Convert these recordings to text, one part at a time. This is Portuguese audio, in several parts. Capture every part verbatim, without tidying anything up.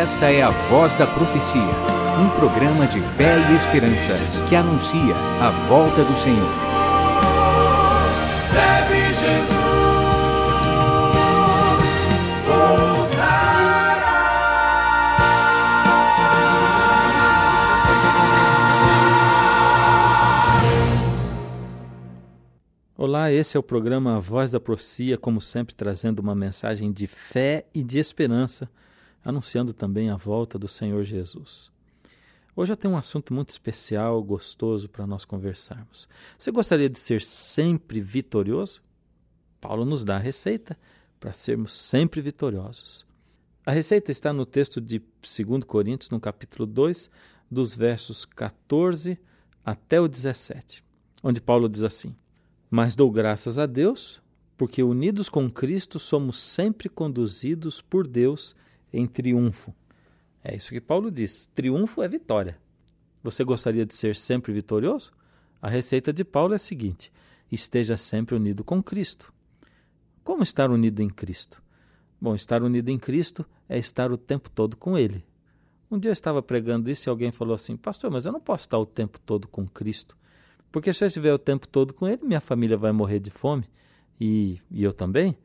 Esta é a Voz da Profecia, um programa de fé e esperança que anuncia a volta do Senhor. Deve Jesus voltará. Olá, esse é o programa Voz da Profecia, como sempre trazendo uma mensagem de fé e de esperança, anunciando também a volta do Senhor Jesus. Hoje eu tenho um assunto muito especial, gostoso para nós conversarmos. Você gostaria de ser sempre vitorioso? Paulo nos dá a receita para sermos sempre vitoriosos. A receita está no texto de dois Coríntios, no capítulo dois, dos versos quatorze até o dezessete, onde Paulo diz assim: Mas dou graças a Deus, porque unidos com Cristo somos sempre conduzidos por Deus em triunfo. É isso que Paulo diz. Triunfo é vitória. Você gostaria de ser sempre vitorioso? A receita de Paulo é a seguinte: esteja sempre unido com Cristo. Como estar unido em Cristo? Bom, estar unido em Cristo é estar o tempo todo com Ele. Um dia eu estava pregando isso e alguém falou assim: pastor, mas eu não posso estar o tempo todo com Cristo, porque se eu estiver o tempo todo com Ele, minha família vai morrer de fome e, e eu também.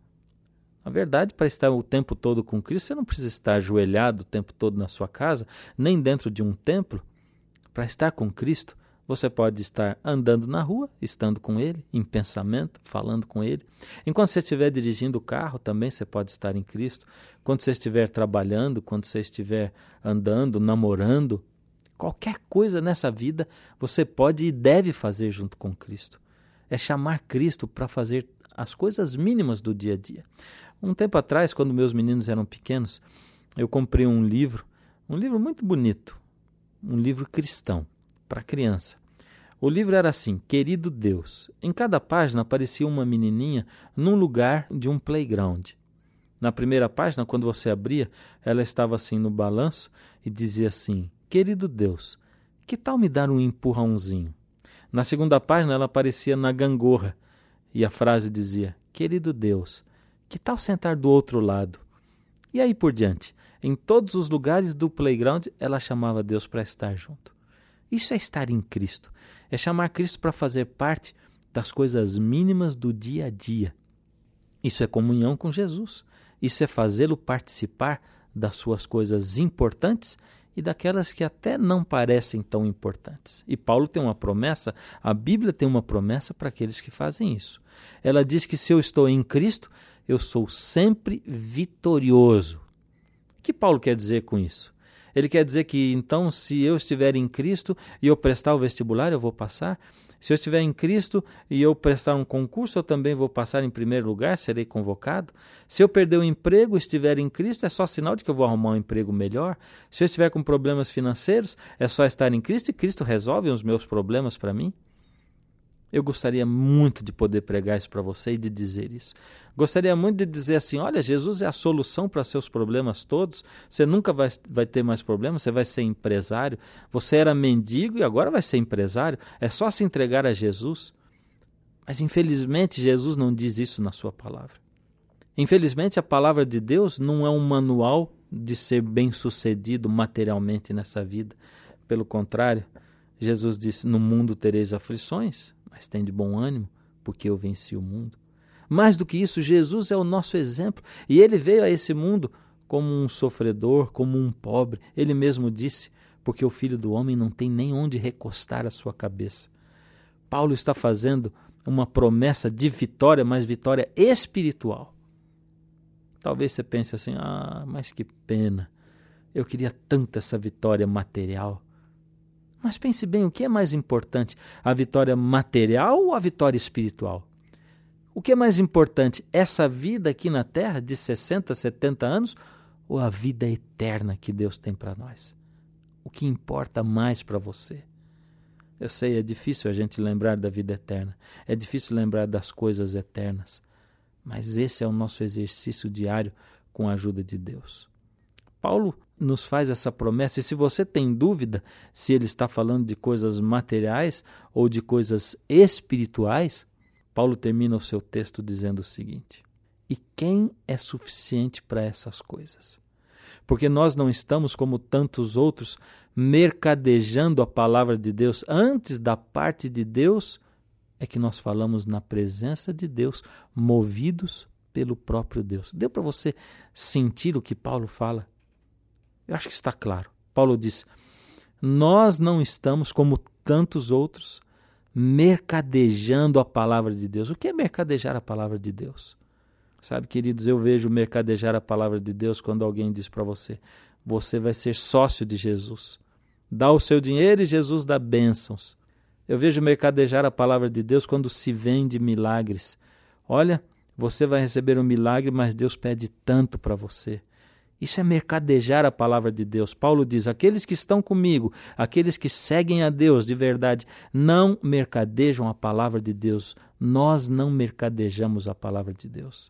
Na verdade, para estar o tempo todo com Cristo, você não precisa estar ajoelhado o tempo todo na sua casa, nem dentro de um templo. Para estar com Cristo, você pode estar andando na rua, estando com Ele, em pensamento, falando com Ele. Enquanto você estiver dirigindo o carro, também você pode estar em Cristo. Quando você estiver trabalhando, quando você estiver andando, namorando, qualquer coisa nessa vida, você pode e deve fazer junto com Cristo. É chamar Cristo para fazer as coisas mínimas do dia a dia. Um tempo atrás, quando meus meninos eram pequenos, eu comprei um livro, um livro muito bonito, um livro cristão, para criança. O livro era assim: Querido Deus. Em cada página aparecia uma menininha num lugar de um playground. Na primeira página, quando você abria, ela estava assim no balanço e dizia assim: Querido Deus, que tal me dar um empurrãozinho? Na segunda página, ela aparecia na gangorra e a frase dizia: Querido Deus, que tal sentar do outro lado? E aí por diante. Em todos os lugares do playground, ela chamava Deus para estar junto. Isso é estar em Cristo. É chamar Cristo para fazer parte das coisas mínimas do dia a dia. Isso é comunhão com Jesus. Isso é fazê-lo participar das suas coisas importantes e daquelas que até não parecem tão importantes. E Paulo tem uma promessa, a Bíblia tem uma promessa para aqueles que fazem isso. Ela diz que se eu estou em Cristo, eu sou sempre vitorioso. O que Paulo quer dizer com isso? Ele quer dizer que, então, se eu estiver em Cristo e eu prestar o vestibular, eu vou passar? Se eu estiver em Cristo e eu prestar um concurso, eu também vou passar em primeiro lugar, serei convocado? Se eu perder o emprego e estiver em Cristo, é só sinal de que eu vou arrumar um emprego melhor? Se eu estiver com problemas financeiros, é só estar em Cristo e Cristo resolve os meus problemas para mim? Eu gostaria muito de poder pregar isso para você e de dizer isso. Gostaria muito de dizer assim: olha, Jesus é a solução para seus problemas todos, você nunca vai, vai ter mais problemas, você vai ser empresário, você era mendigo e agora vai ser empresário, é só se entregar a Jesus. Mas infelizmente Jesus não diz isso na sua palavra. Infelizmente a palavra de Deus não é um manual de ser bem-sucedido materialmente nessa vida. Pelo contrário, Jesus disse: no mundo tereis aflições, mas tem de bom ânimo, porque eu venci o mundo. Mais do que isso, Jesus é o nosso exemplo, e ele veio a esse mundo como um sofredor, como um pobre. Ele mesmo disse: porque o Filho do Homem não tem nem onde recostar a sua cabeça. Paulo está fazendo uma promessa de vitória, mas vitória espiritual. Talvez você pense assim: ah, mas que pena, eu queria tanto essa vitória material. Mas pense bem, o que é mais importante, a vitória material ou a vitória espiritual? O que é mais importante, essa vida aqui na Terra de sessenta, setenta anos ou a vida eterna que Deus tem para nós? O que importa mais para você? Eu sei, é difícil a gente lembrar da vida eterna, é difícil lembrar das coisas eternas, mas esse é o nosso exercício diário com a ajuda de Deus. Paulo nos faz essa promessa, e se você tem dúvida se ele está falando de coisas materiais ou de coisas espirituais, Paulo termina o seu texto dizendo o seguinte: e quem é suficiente para essas coisas? porque nós não estamos como tantos outros mercadejando a palavra de Deus. Antes da parte de Deus é que nós falamos na presença de Deus, movidos pelo próprio Deus. Deu para você sentir o que Paulo fala? Eu acho que está claro. Paulo diz: nós não estamos como tantos outros mercadejando a palavra de Deus. O que é mercadejar a palavra de Deus? Sabe, queridos, eu vejo mercadejar a palavra de Deus quando alguém diz para você: você vai ser sócio de Jesus. Dá o seu dinheiro e Jesus dá bênçãos. Eu vejo mercadejar a palavra de Deus quando se vende milagres. Olha, você vai receber um milagre, mas Deus pede tanto para você. Isso é mercadejar a palavra de Deus. Paulo diz: aqueles que estão comigo, aqueles que seguem a Deus de verdade, não mercadejam a palavra de Deus. Nós não mercadejamos a palavra de Deus.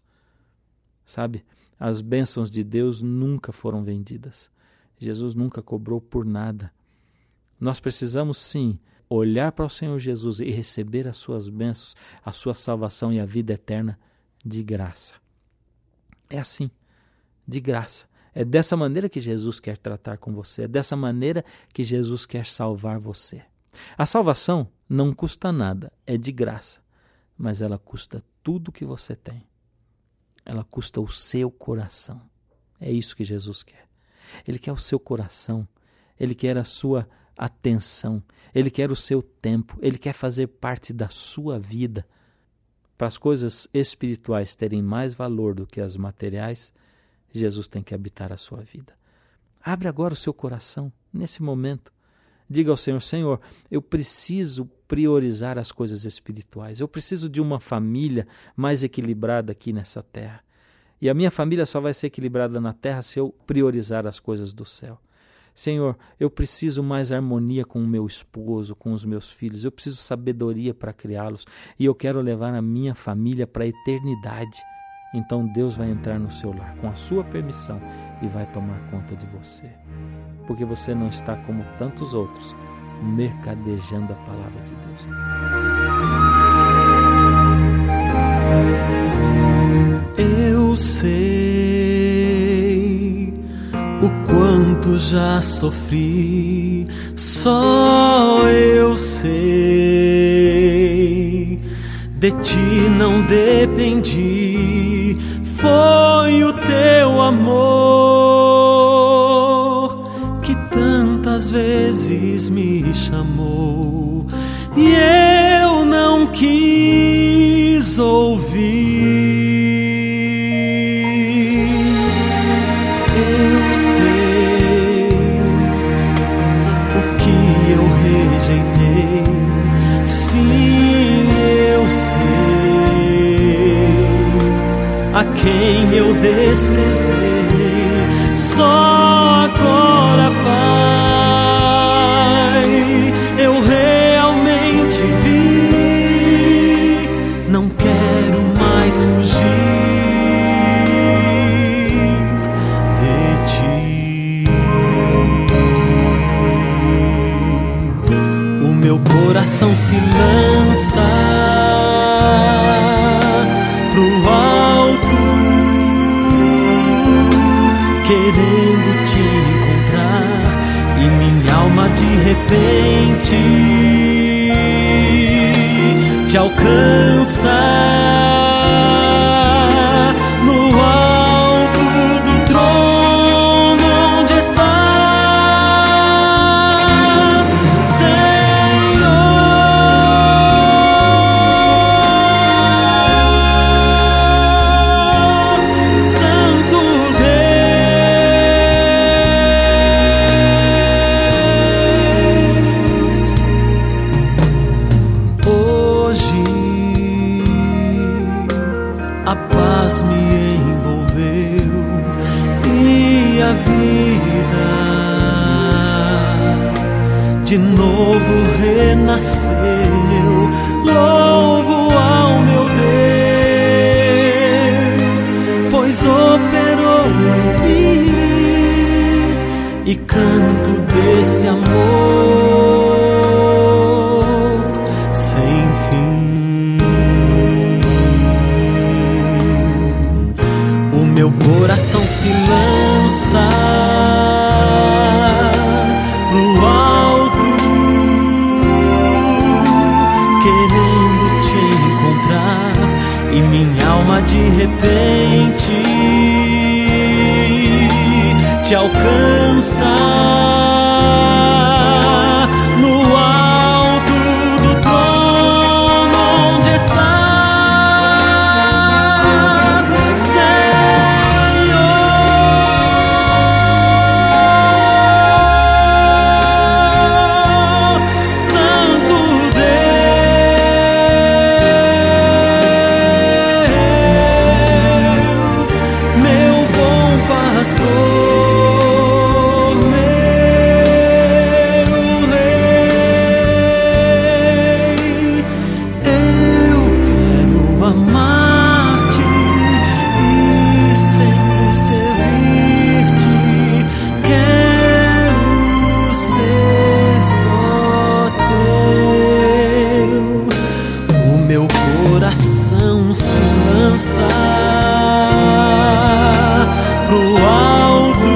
Sabe, as bênçãos de Deus nunca foram vendidas. Jesus nunca cobrou por nada. Nós precisamos sim olhar para o Senhor Jesus e receber as suas bênçãos, a sua salvação e a vida eterna de graça. É assim, de graça. É dessa maneira que Jesus quer tratar com você. É dessa maneira que Jesus quer salvar você. A salvação não custa nada, é de graça, mas ela custa tudo que você tem. Ela custa o seu coração. É isso que Jesus quer. Ele quer o seu coração. Ele quer a sua atenção. Ele quer o seu tempo. Ele quer fazer parte da sua vida. Para as coisas espirituais terem mais valor do que as materiais, Jesus tem que habitar a sua vida. Abre agora o seu coração nesse momento. Diga ao Senhor: Senhor, eu preciso priorizar as coisas espirituais. Eu preciso de uma família mais equilibrada aqui nessa terra. E a minha família só vai ser equilibrada na terra se eu priorizar as coisas do céu. Senhor, eu preciso mais harmonia com o meu esposo, com os meus filhos. Eu preciso sabedoria para criá-los. E eu quero levar a minha família para a eternidade. Então Deus vai entrar no seu lar com a sua permissão e vai tomar conta de você. Porque você não está como tantos outros, mercadejando a palavra de Deus. Eu sei o quanto já sofri, só eu sei. De ti não dependi, foi o teu amor que tantas vezes me chamou e eu não quis ouvir. Eu sei o que eu rejeitei, sim, eu sei a quem eu desprezei. Só agora, Pai, eu realmente vi. Não quero mais fugir de ti. O meu coração se lança pro alto, querendo te encontrar, e minha alma de repente te alcança. No alto do trono onde estás, Senhor, Santo Deus. Hoje a paz me envolveu e a vida de novo renasceu. Louvo ao meu Deus, pois operou em mim, e canto desse amor sem fim. O meu coração se lança e minha alma de repente te alcança. No alto do trono onde estás, Senhor. Santo Deus, meu bom pastor, meu rei, eu quero amar-te e sempre servir-te. Quero ser só teu. O meu coração se lança pro alto,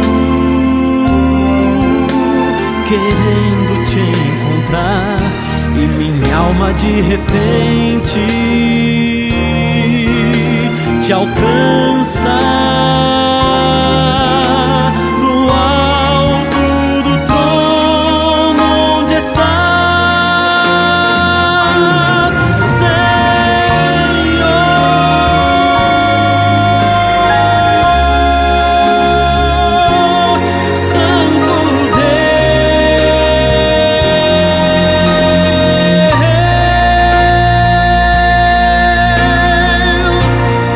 querendo te encontrar, e minha alma de repente te alcança. No alto do trono onde estás, Senhor. Santo Deus.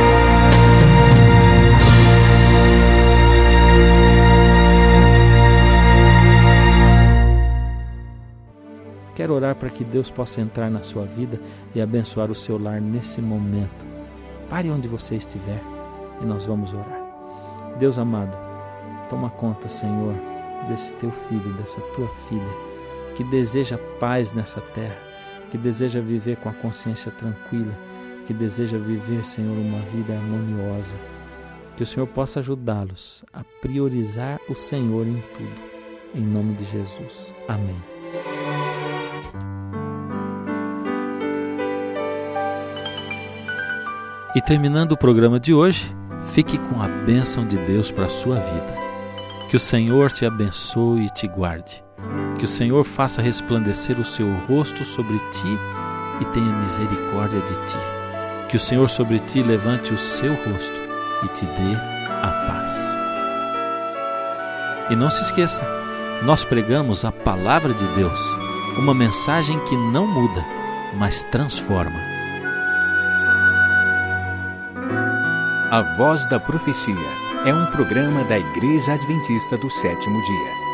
Quero orar para que Deus possa entrar na sua vida e abençoar o seu lar nesse momento. Pare onde você estiver e nós vamos orar. Deus amado, toma conta, Senhor, desse teu filho, dessa tua filha, que deseja paz nessa terra, que deseja viver com a consciência tranquila, que deseja viver, Senhor, uma vida harmoniosa. Que o Senhor possa ajudá-los a priorizar o Senhor em tudo. Em nome de Jesus. Amém. E terminando o programa de hoje, fique com a bênção de Deus para a sua vida. Que o Senhor te abençoe e te guarde. Que o Senhor faça resplandecer o seu rosto sobre ti e tenha misericórdia de ti. Que o Senhor sobre ti levante o seu rosto e te dê a paz. E não se esqueça, nós pregamos a palavra de Deus, uma mensagem que não muda, mas transforma. A Voz da Profecia é um programa da Igreja Adventista do Sétimo Dia.